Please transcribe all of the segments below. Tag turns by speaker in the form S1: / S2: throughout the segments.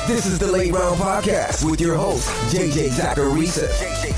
S1: This is the Late Round Podcast with your host, JJ Zachariason.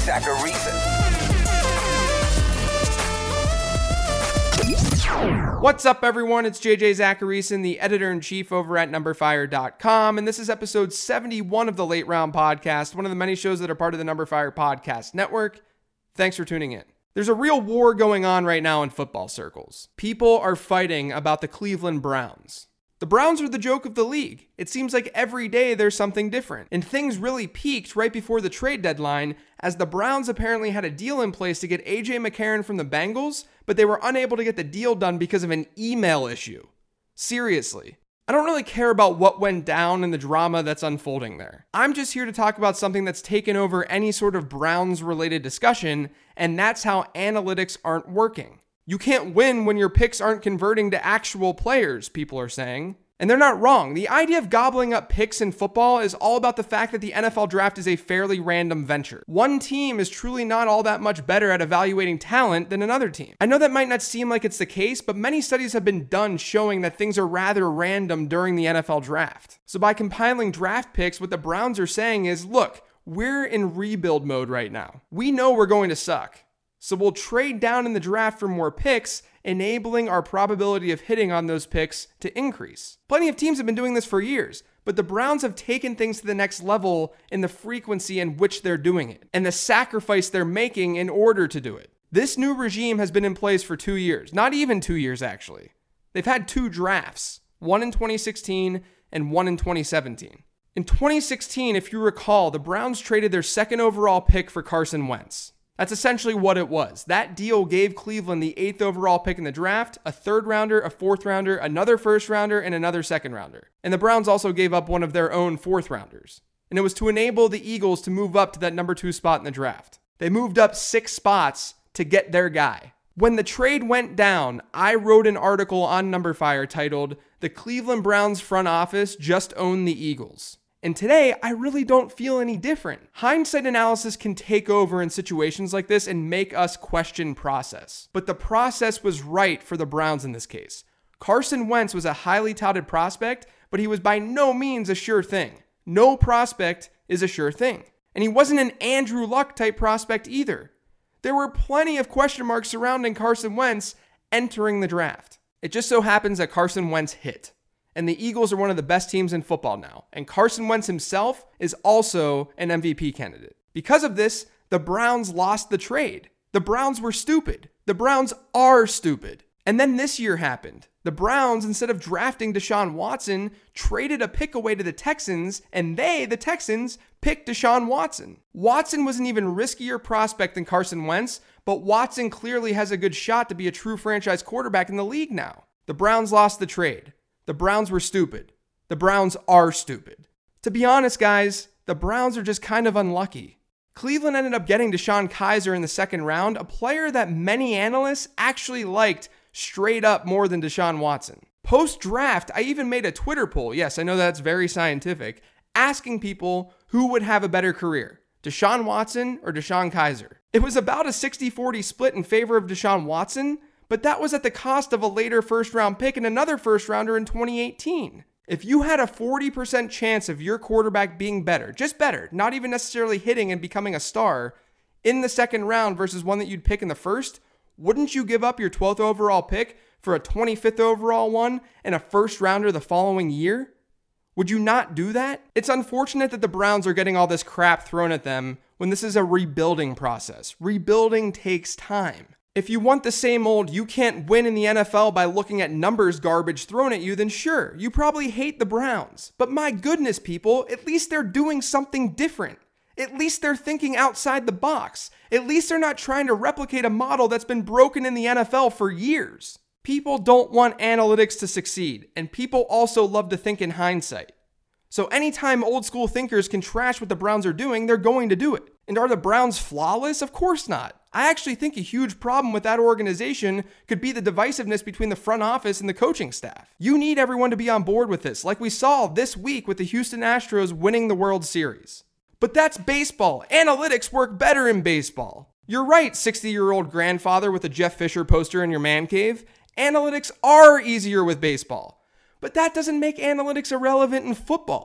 S2: What's up, everyone? It's JJ Zachariason, the editor-in-chief over at numberfire.com, and this is episode 71 of the Late Round Podcast, one of the many shows that are part of the Numberfire Podcast Network. Thanks for tuning in. There's a real war going on right now in football circles. People are fighting about the Cleveland Browns. The Browns are the joke of the league. It seems like every day there's something different. And things really peaked right before the trade deadline, as the Browns apparently had a deal in place to get A.J. McCarron from the Bengals, but they were unable to get the deal done because of an email issue. Seriously. I don't really care about what went down and the drama that's unfolding there. I'm just here to talk about something that's taken over any sort of Browns-related discussion, and that's how analytics aren't working. You can't win when your picks aren't converting to actual players, people are saying. And they're not wrong. The idea of gobbling up picks in football is all about the fact that the NFL draft is a fairly random venture. One team is truly not all that much better at evaluating talent than another team. I know that might not seem like it's the case, but many studies have been done showing that things are rather random during the NFL draft. So by compiling draft picks, what the Browns are saying is, look, we're in rebuild mode right now. We know we're going to suck. So we'll trade down in the draft for more picks, enabling our probability of hitting on those picks to increase. Plenty of teams have been doing this for years, but the Browns have taken things to the next level in the frequency in which they're doing it, and the sacrifice they're making in order to do it. This new regime has been in place for 2 years, not even 2 years actually. They've had 2 drafts, one in 2016 and one in 2017. In 2016, if you recall, the Browns traded their second overall pick for Carson Wentz. That's essentially what it was. That deal gave Cleveland the 8th overall pick in the draft, a 3rd rounder, a 4th rounder, another 1st rounder, and another 2nd rounder. And the Browns also gave up one of their own 4th rounders. And it was to enable the Eagles to move up to that number 2 spot in the draft. They moved up 6 spots to get their guy. When the trade went down, I wrote an article on Numberfire titled, "The Cleveland Browns front office just owned the Eagles." And today, I really don't feel any different. Hindsight analysis can take over in situations like this and make us question process. But the process was right for the Browns in this case. Carson Wentz was a highly touted prospect, but he was by no means a sure thing. No prospect is a sure thing. And he wasn't an Andrew Luck type prospect either. There were plenty of question marks surrounding Carson Wentz entering the draft. It just so happens that Carson Wentz hit. And the Eagles are one of the best teams in football now. And Carson Wentz himself is also an MVP candidate. Because of this, the Browns lost the trade. The Browns were stupid. The Browns are stupid. And then this year happened. The Browns, instead of drafting Deshaun Watson, traded a pick away to the Texans, and the Texans, picked Deshaun Watson. Watson was an even riskier prospect than Carson Wentz, but Watson clearly has a good shot to be a true franchise quarterback in the league now. The Browns lost the trade. The Browns were stupid. The Browns are stupid. To be honest, guys, the Browns are just kind of unlucky. Cleveland ended up getting DeShone Kizer in the 2nd round, a player that many analysts actually liked straight up more than Deshaun Watson. Post-draft, I even made a Twitter poll, yes, I know that's very scientific, asking people who would have a better career, Deshaun Watson or DeShone Kizer. It was about a 60-40 split in favor of Deshaun Watson, but that was at the cost of a later 1st round pick and another 1st rounder in 2018. If you had a 40% chance of your quarterback being better, just better, not even necessarily hitting and becoming a star, in the 2nd round versus one that you'd pick in the 1st, wouldn't you give up your 12th overall pick for a 25th overall one and a 1st rounder the following year? Would you not do that? It's unfortunate that the Browns are getting all this crap thrown at them when this is a rebuilding process. Rebuilding takes time. If you want the same old, you can't win in the NFL by looking at numbers garbage thrown at you, then sure, you probably hate the Browns. But my goodness, people, at least they're doing something different. At least they're thinking outside the box. At least they're not trying to replicate a model that's been broken in the NFL for years. People don't want analytics to succeed, and people also love to think in hindsight. So anytime old school thinkers can trash what the Browns are doing, they're going to do it. And are the Browns flawless? Of course not. I actually think a huge problem with that organization could be the divisiveness between the front office and the coaching staff. You need everyone to be on board with this, like we saw this week with the Houston Astros winning the World Series. But that's baseball. Analytics work better in baseball. You're right, 60-year-old grandfather with a Jeff Fisher poster in your man cave. Analytics are easier with baseball. But that doesn't make analytics irrelevant in football.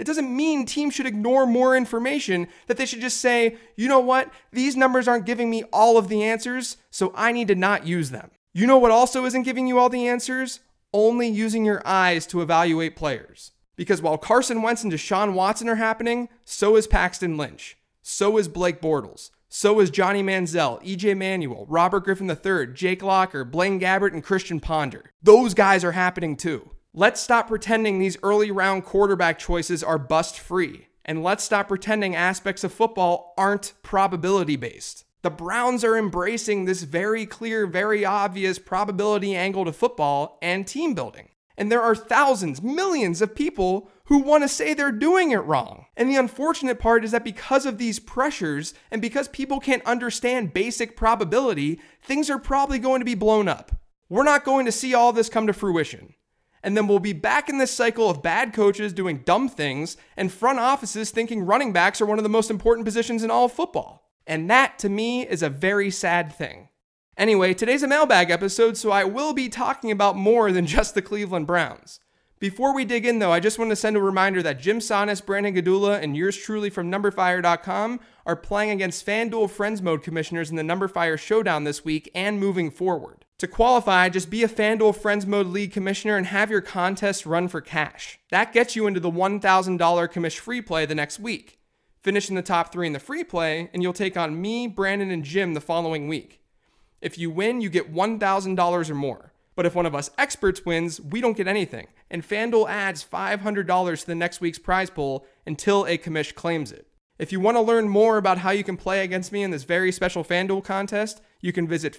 S2: It doesn't mean teams should ignore more information, that they should just say, you know what, these numbers aren't giving me all of the answers, so I need to not use them. You know what also isn't giving you all the answers? Only using your eyes to evaluate players. Because while Carson Wentz and Deshaun Watson are happening, so is Paxton Lynch. So is Blake Bortles. So is Johnny Manziel, EJ Manuel, Robert Griffin III, Jake Locker, Blaine Gabbert, and Christian Ponder. Those guys are happening too. Let's stop pretending these early round quarterback choices are bust free. And let's stop pretending aspects of football aren't probability based. The Browns are embracing this very clear, very obvious probability angle to football and team building. And there are thousands, millions of people who want to say they're doing it wrong. And the unfortunate part is that because of these pressures and because people can't understand basic probability, things are probably going to be blown up. We're not going to see all this come to fruition. And then we'll be back in this cycle of bad coaches doing dumb things and front offices thinking running backs are one of the most important positions in all of football. And that, to me, is a very sad thing. Anyway, today's a mailbag episode, so I will be talking about more than just the Cleveland Browns. Before we dig in, though, I just want to send a reminder that Jim Sonis, Brandon Gadula, and yours truly from NumberFire.com are playing against FanDuel Friends Mode commissioners in the NumberFire Showdown this week and moving forward. To qualify, just be a FanDuel Friends Mode League commissioner and have your contest run for cash. That gets you into the $1,000 commish free play the next week. Finish in the top 3 in the free play, and you'll take on me, Brandon, and Jim the following week. If you win, you get $1,000 or more. But if one of us experts wins, we don't get anything, and FanDuel adds $500 to the next week's prize pool until a commish claims it. If you want to learn more about how you can play against me in this very special FanDuel contest, you can visit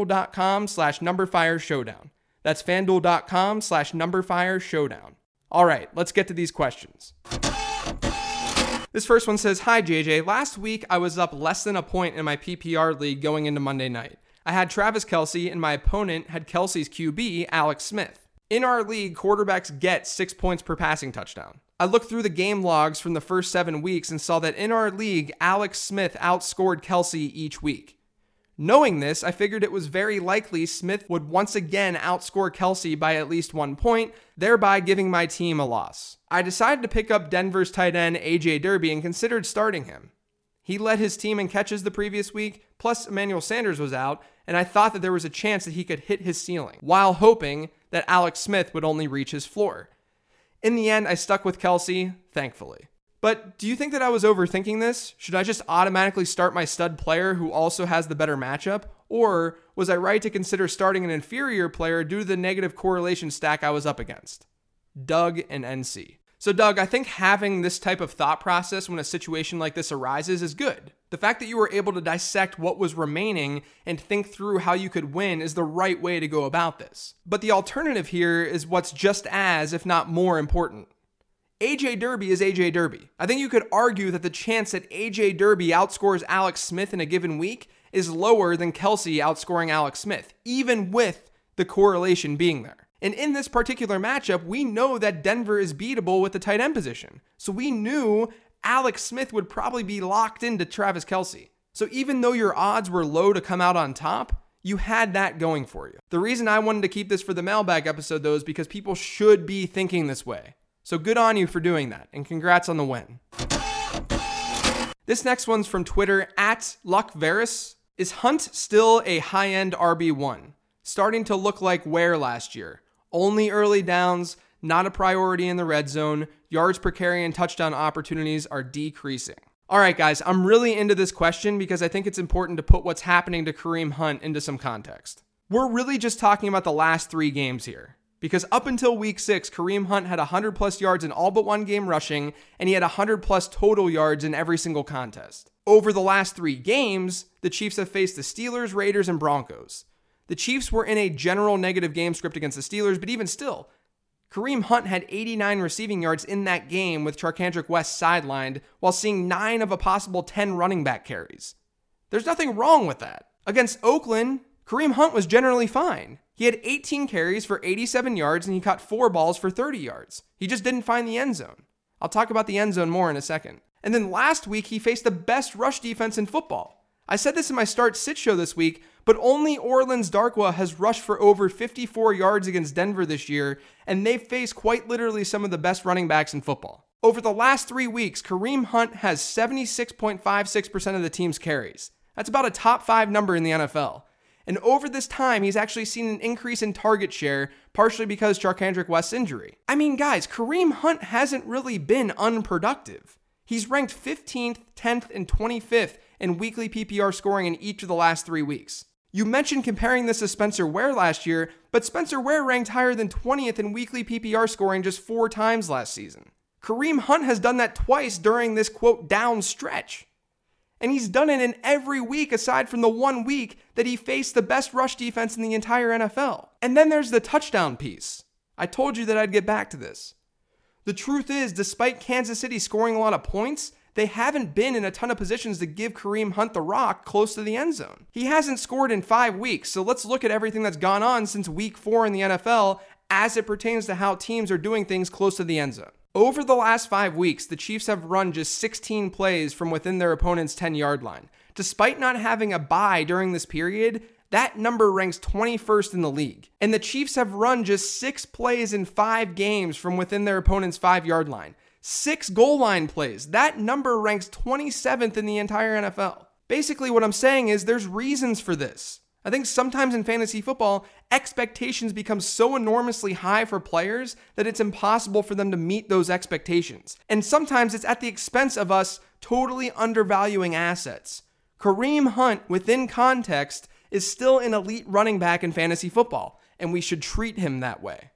S2: FanDuel.com/NumberFireShowdown. That's FanDuel.com/NumberFireShowdown. All right, let's get to these questions. This first one says, Hi JJ, last week I was up less than a point in my PPR league going into Monday night. I had Travis Kelce, and my opponent had Kelce's QB, Alex Smith. In our league, quarterbacks get 6 points per passing touchdown. I looked through the game logs from the first 7 weeks and saw that in our league, Alex Smith outscored Kelce each week. Knowing this, I figured it was very likely Smith would once again outscore Kelce by at least 1 point, thereby giving my team a loss. I decided to pick up Denver's tight end, AJ Derby, and considered starting him. He led his team in catches the previous week, plus Emmanuel Sanders was out, and I thought that there was a chance that he could hit his ceiling, while hoping that Alex Smith would only reach his floor. In the end, I stuck with Kelce, thankfully. But do you think that I was overthinking this? Should I just automatically start my stud player who also has the better matchup? Or was I right to consider starting an inferior player due to the negative correlation stack I was up against? Doug and NC. So Doug, I think having this type of thought process when a situation like this arises is good. The fact that you were able to dissect what was remaining and think through how you could win is the right way to go about this. But the alternative here is what's just as, if not more important. AJ Derby is AJ Derby. I think you could argue that the chance that AJ Derby outscores Alex Smith in a given week is lower than Kelce outscoring Alex Smith, even with the correlation being there. And in this particular matchup, we know that Denver is beatable with the tight end position. So we knew Alex Smith would probably be locked into Travis Kelce. So even though your odds were low to come out on top, you had that going for you. The reason I wanted to keep this for the mailbag episode, though, is because people should be thinking this way. So good on you for doing that, and congrats on the win. This next one's from Twitter, @LuckVeris. Is Hunt still a high-end RB1? Starting to look like Ware last year. Only early downs, not a priority in the red zone. Yards per carry and touchdown opportunities are decreasing. All right, guys, I'm really into this question because I think it's important to put what's happening to Kareem Hunt into some context. We're really just talking about the last 3 games here. Because up until week 6, Kareem Hunt had 100+ yards in all but 1 game rushing, and he had 100+ total yards in every single contest. Over the last 3 games, the Chiefs have faced the Steelers, Raiders, and Broncos. The Chiefs were in a general negative game script against the Steelers, but even still, Kareem Hunt had 89 receiving yards in that game with Charcandrick West sidelined while seeing 9 of a possible 10 running back carries. There's nothing wrong with that. Against Oakland, Kareem Hunt was generally fine. He had 18 carries for 87 yards and he caught 4 balls for 30 yards. He just didn't find the end zone. I'll talk about the end zone more in a second. And then last week, he faced the best rush defense in football. I said this in my start-sit show this week, but only Orleans Darkwa has rushed for over 54 yards against Denver this year, and they've faced quite literally some of the best running backs in football. Over the last 3 weeks, Kareem Hunt has 76.56% of the team's carries. That's about a top 5 number in the NFL. And over this time, he's actually seen an increase in target share, partially because Charcandrick West's injury. I mean, guys, Kareem Hunt hasn't really been unproductive. He's ranked 15th, 10th, and 25th in weekly PPR scoring in each of the last 3 weeks. You mentioned comparing this to Spencer Ware last year, but Spencer Ware ranked higher than 20th in weekly PPR scoring just 4 times last season. Kareem Hunt has done that twice during this, quote, down stretch. And he's done it in every week aside from the 1 week that he faced the best rush defense in the entire NFL. And then there's the touchdown piece. I told you that I'd get back to this. The truth is, despite Kansas City scoring a lot of points, they haven't been in a ton of positions to give Kareem Hunt the rock close to the end zone. He hasn't scored in 5 weeks, so let's look at everything that's gone on since week 4 in the NFL as it pertains to how teams are doing things close to the end zone. Over the last 5 weeks, the Chiefs have run just 16 plays from within their opponent's 10-yard line. Despite not having a bye during this period, that number ranks 21st in the league. And the Chiefs have run just 6 plays in 5 games from within their opponent's 5-yard line. 6 goal line plays. That number ranks 27th in the entire NFL. Basically, what I'm saying is there's reasons for this. I think sometimes in fantasy football, expectations become so enormously high for players that it's impossible for them to meet those expectations. And sometimes it's at the expense of us totally undervaluing assets. Kareem Hunt, within context, is still an elite running back in fantasy football, and we should treat him that way.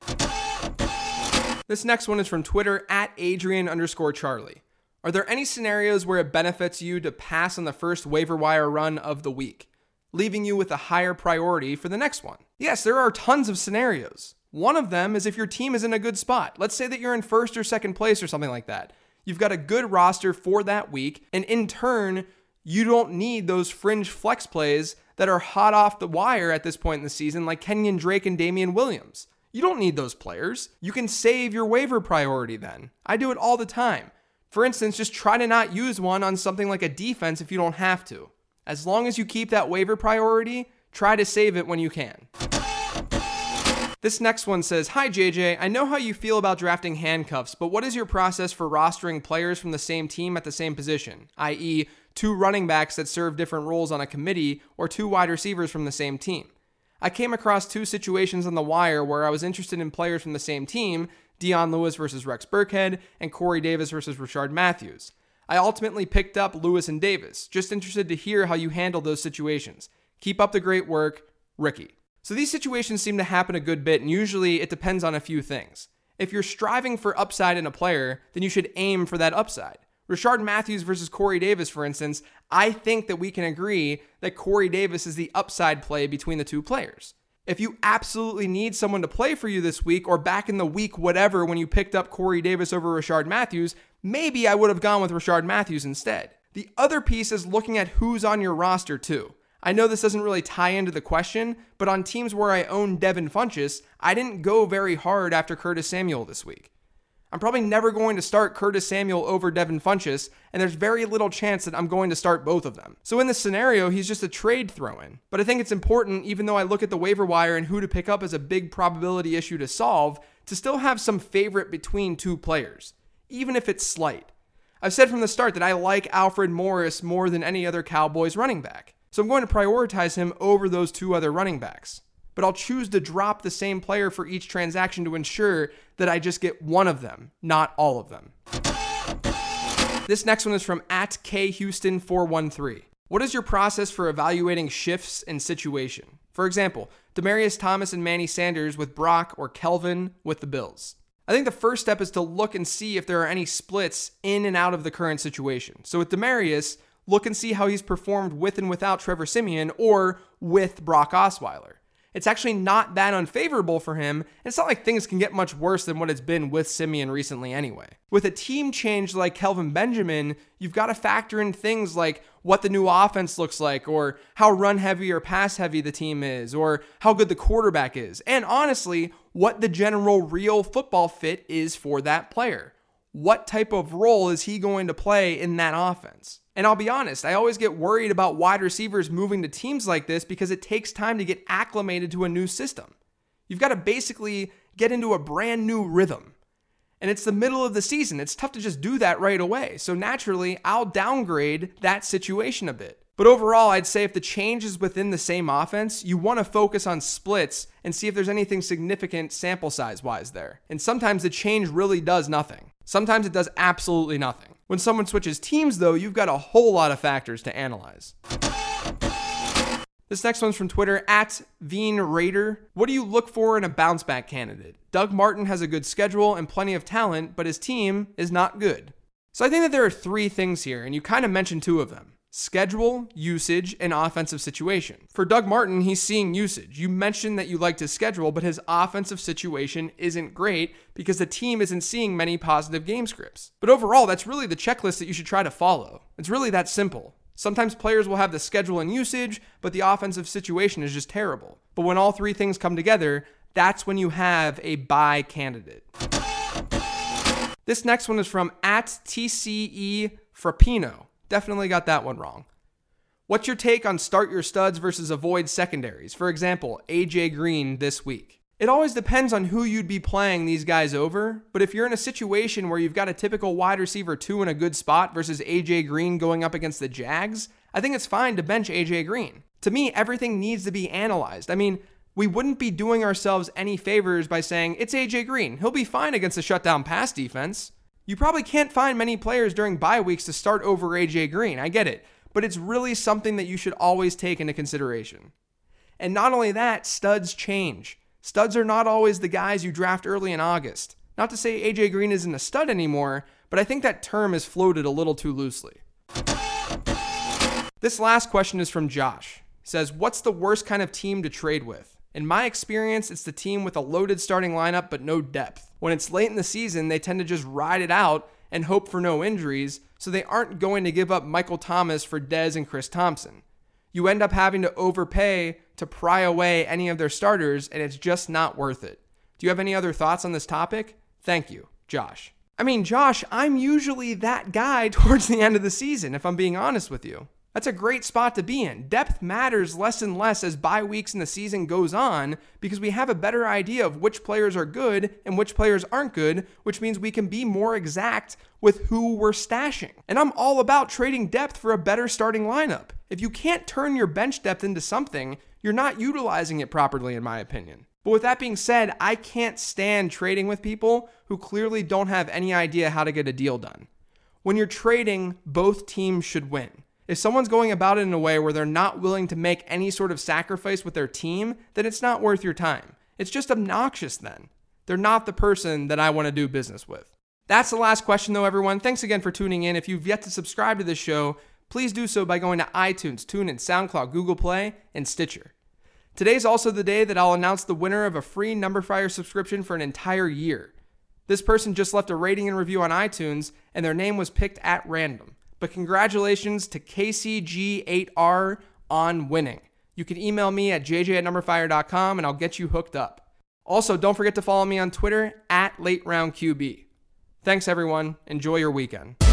S2: This next one is from Twitter at Adrian_Charlie. Are there any scenarios where it benefits you to pass on the first waiver wire run of the week, leaving you with a higher priority for the next one? Yes, there are tons of scenarios. One of them is if your team is in a good spot. Let's say that you're in first or second place or something like that. You've got a good roster for that week, and in turn, you don't need those fringe flex plays that are hot off the wire at this point in the season, like Kenyon Drake and Damian Williams. You don't need those players. You can save your waiver priority then. I do it all the time. For instance, just try to not use one on something like a defense if you don't have to. As long as you keep that waiver priority, try to save it when you can. This next one says, Hi JJ, I know how you feel about drafting handcuffs, but what is your process for rostering players from the same team at the same position, i.e., 2 running backs that serve different roles on a committee or 2 wide receivers from the same team? I came across 2 situations on the wire where I was interested in players from the same team, Dion Lewis versus Rex Burkhead and Corey Davis versus Rashard Matthews. I ultimately picked up Lewis and Davis. Just interested to hear how you handle those situations. Keep up the great work, Ricky. So these situations seem to happen a good bit, and usually it depends on a few things. If you're striving for upside in a player, then you should aim for that upside. Rashard Matthews versus Corey Davis, for instance, I think that we can agree that Corey Davis is the upside play between the 2 players. If you absolutely need someone to play for you this week or back in the week whatever when you picked up Corey Davis over Rashard Matthews, maybe I would have gone with Rashard Matthews instead. The other piece is looking at who's on your roster too. I know this doesn't really tie into the question, but on teams where I own Devin Funchess, I didn't go very hard after Curtis Samuel this week. I'm probably never going to start Curtis Samuel over Devin Funchess, and there's very little chance that I'm going to start both of them. So in this scenario, he's just a trade throw-in. But I think it's important, even though I look at the waiver wire and who to pick up as a big probability issue to solve, to still have some favorite between 2 players, even if it's slight. I've said from the start that I like Alfred Morris more than any other Cowboys running back. So I'm going to prioritize him over those 2 other running backs. But I'll choose to drop the same player for each transaction to ensure that I just get one of them, not all of them. This next one is from @KHouston413. What is your process for evaluating shifts in situation? For example, Demaryius Thomas and Manny Sanders with Brock or Kelvin with the Bills. I think the first step is to look and see if there are any splits in and out of the current situation. So with Demaryius, look and see how he's performed with and without Trevor Siemian or with Brock Osweiler. It's actually not that unfavorable for him. It's not like things can get much worse than what it's been with Siemian recently anyway. With a team change like Kelvin Benjamin, you've got to factor in things like what the new offense looks like, or how run heavy or pass heavy the team is, or how good the quarterback is, and honestly, what the general real football fit is for that player. What type of role is he going to play in that offense? And I'll be honest, I always get worried about wide receivers moving to teams like this because it takes time to get acclimated to a new system. You've got to basically get into a brand new rhythm. And it's the middle of the season. It's tough to just do that right away. So naturally, I'll downgrade that situation a bit. But overall, I'd say if the change is within the same offense, you want to focus on splits and see if there's anything significant sample size wise there. And sometimes the change really does nothing. Sometimes it does absolutely nothing. When someone switches teams though, you've got a whole lot of factors to analyze. This next one's from Twitter, @VeanRaider. What do you look for in a bounce back candidate? Doug Martin has a good schedule and plenty of talent, but his team is not good. So I think that there are 3 things here, and you kind of mentioned 2 of them. Schedule, usage, and offensive situation. For Doug Martin, he's seeing usage. You mentioned that you liked his schedule, but his offensive situation isn't great because the team isn't seeing many positive game scripts. But overall, that's really the checklist that you should try to follow. It's really that simple. Sometimes players will have the schedule and usage, but the offensive situation is just terrible. But when all 3 things come together, that's when you have a buy candidate. This next one is from @TCE Frappino. Definitely got that one wrong. What's your take on start your studs versus avoid secondaries? For example, AJ Green this week. It always depends on who you'd be playing these guys over, but if you're in a situation where you've got a typical wide receiver 2 in a good spot versus AJ Green going up against the Jags, I think it's fine to bench AJ Green. To me, everything needs to be analyzed. I mean, we wouldn't be doing ourselves any favors by saying, it's AJ Green. He'll be fine against a shutdown pass defense. You probably can't find many players during bye weeks to start over AJ Green. I get it, but it's really something that you should always take into consideration. And not only that, studs change. Studs are not always the guys you draft early in August. Not to say AJ Green isn't a stud anymore, but I think that term is floated a little too loosely. This last question is from Josh. He says, what's the worst kind of team to trade with? In my experience, it's the team with a loaded starting lineup but no depth. When it's late in the season, they tend to just ride it out and hope for no injuries, so they aren't going to give up Michael Thomas for Dez and Chris Thompson. You end up having to overpay to pry away any of their starters, and it's just not worth it. Do you have any other thoughts on this topic? Thank you, Josh. I mean, Josh, I'm usually that guy towards the end of the season, if I'm being honest with you. That's a great spot to be in. Depth matters less and less as bye weeks and the season goes on because we have a better idea of which players are good and which players aren't good, which means we can be more exact with who we're stashing. And I'm all about trading depth for a better starting lineup. If you can't turn your bench depth into something, you're not utilizing it properly, in my opinion. But with that being said, I can't stand trading with people who clearly don't have any idea how to get a deal done. When you're trading, both teams should win. If someone's going about it in a way where they're not willing to make any sort of sacrifice with their team, then it's not worth your time. It's just obnoxious then. They're not the person that I want to do business with. That's the last question though, everyone. Thanks again for tuning in. If you've yet to subscribe to this show, please do so by going to iTunes, TuneIn, SoundCloud, Google Play, and Stitcher. Today's also the day that I'll announce the winner of a free Numberfire subscription for an entire year. This person just left a rating and review on iTunes, and their name was picked at random. But congratulations to KCG8R on winning. You can email me at jj@numberfire.com and I'll get you hooked up. Also, don't forget to follow me on Twitter @LateRoundQB. Thanks everyone. Enjoy your weekend.